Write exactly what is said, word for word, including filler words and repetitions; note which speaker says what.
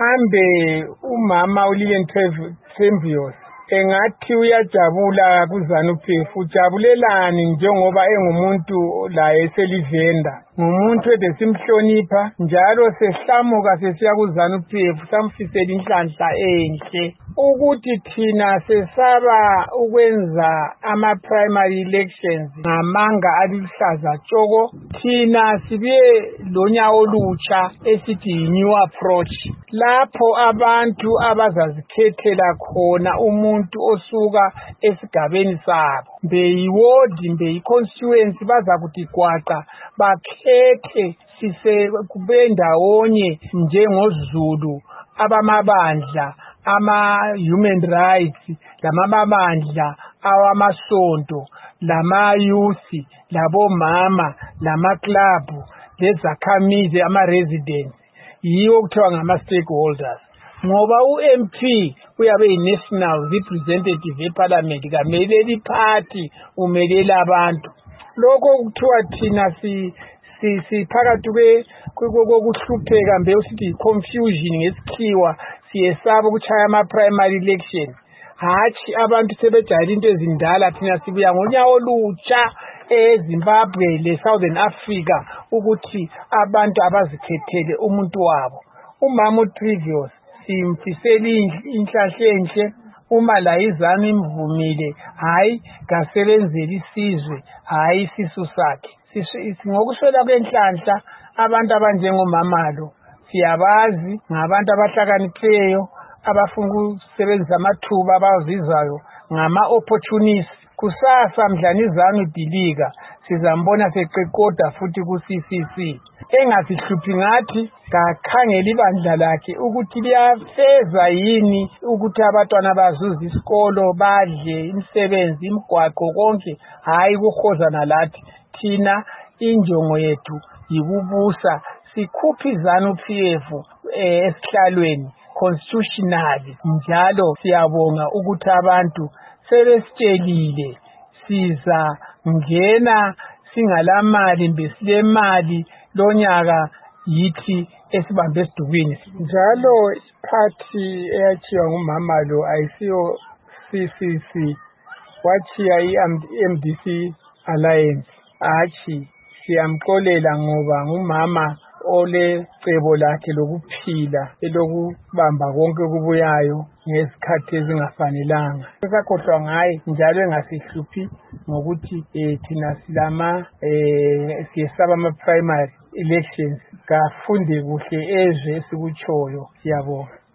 Speaker 1: Kambe umama uLilian Thembios engathi uyajabula kuZANU-P F, ujabulelani njengoba engumuntu laye eselivenda, ngumuntu ede simhlonipha njalo sehlamuka sesiya kuZANU-P F samfisela inhlanhla enhle ukuthi thina sesaba ukwenza ama-primary elections ngamanga aluhlaza tshoko. Thina sibuye lonyawo olutsha esithi yi-new approach, lapho abantu abazazikhethela khona umuntu osuka esigabeni sabo, mbe yiwodi mbe yi-constituency bazakuthi gwaqa bakhethe sise kubendawonye njengoZulu abamabandla ama-human rights lamamabandla awamasonto lama-youth labomama lama-club lezakhamizi ama-residents yiwo kuthiwa ngama-stakeholders, ngoba u-M P uyabe yi-national representative eparliament kameleli party umelela abantu. Lokho kuthiwa thina si siphakathi kokuhlupheka mbe usithi yi-confusion ngesikhiwa siyesaba ukutshaya ama-primary election. Hatshi abantu sebejayele into ezindala, thina sibuya ngonyawo olutsha eZimbabwe le-Southern Africa ukuthi abantu abazikhethele umuntu wabo. Umama uThembios simfisela inhlanhla enhle, uma la iZANU imvumile hayi kasebenzela isizwe hayi isisu sakhe. Ngokuswela kwenhlanhla abantu abanjengomama lo siyabazi ngabantu abahlakaniphileyo abafuna ukusebenzisa amathuba abazizayo ngama-opportunists. Kusasa mdlana iZANU idilika sizambona seqeqoda futhi ku-C C C. Engasihluphi ngathi kakhangela ibandla lakhe ukuthi liyafeza yini ukuthi abantwana bazuze isikolo, badle, imisebenzi, imigwaqo, konke, hayi kuhozana lathi. Thina injongo yethu yikubusa, sikhuphe iZANU-P F esihlalweni constitutionally. Njalo siyabonga ukuthi abantu sebesitshelile siza ngena singalamali mbe silemali lonyaka yithi esibambe esidubini. Njalo iphathi eyachiwa ngumama lo ayisiyo C C C, wachiya i-M D C Alliance. Hatshi siyamxolela ngoba ngumama olecebo lakhe lokuphila elokubamba konke okubuyayo ngesikhathi ezingafanelanga. Esakhohlwa ngaye njalo engasihluphi ngokuthi thina silama siyesaba ama-primary elections. Kafunde kuhle ezwe esikutshoyo. Siyabonga.